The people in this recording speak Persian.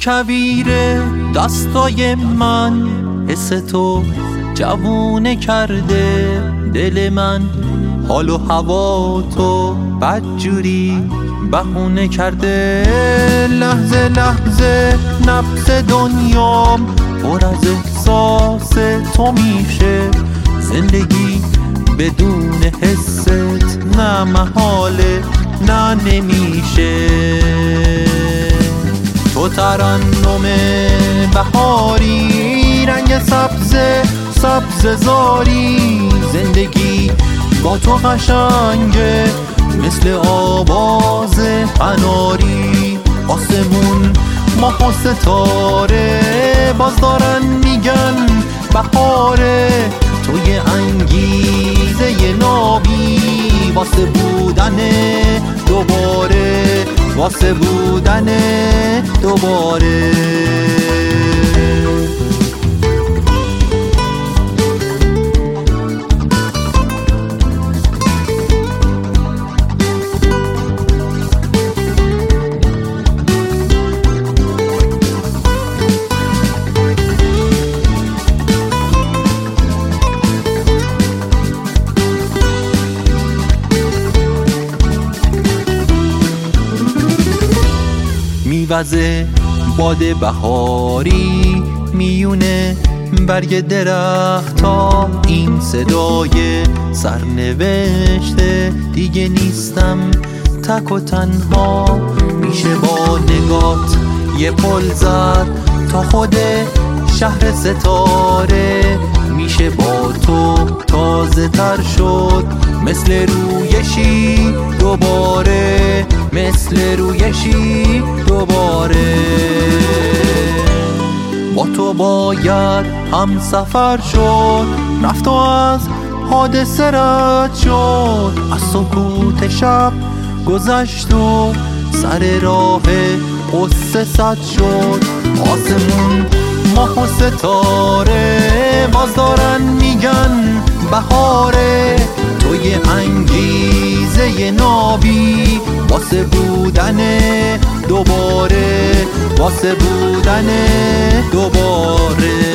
کویر دستای من حس تو جوونه کرده دل من، حال و هوا تو بدجوری بهونه کرده. لحظه لحظه نفس دنیام پر از احساس تو میشه، زندگی بدون حست نه محاله نه نمیشه. تو ترنم بهاری، رنگ سبز سبز زاری، زندگی با تو قشنگه مثل آواز قناری. آسمون ماه و ستاره باز دارن میگن بهاره، تو یه انگیزه نابی واسه بودن دوباره، واسه بودن دوباره. میوزه باد بهاری میونه برگ درختا، این صدای سرنوشته دیگه نیستم تک و تنها. میشه با نگات یه پل زد تا خود شهر ستاره، میشه با تو تازه تر شد مثل رویشی دوباره، مثل رویشی دوباره. با تو باید هم سفر شد، رفت و از حادثه رد شد، از سکوت شب گذشت و سر راه قصه صد شد. آسمون ماه و ستاره باز دارن میگن بهاره، تو یه انگیزه نابی واسه بودن دوباره، واسه بودن دوباره.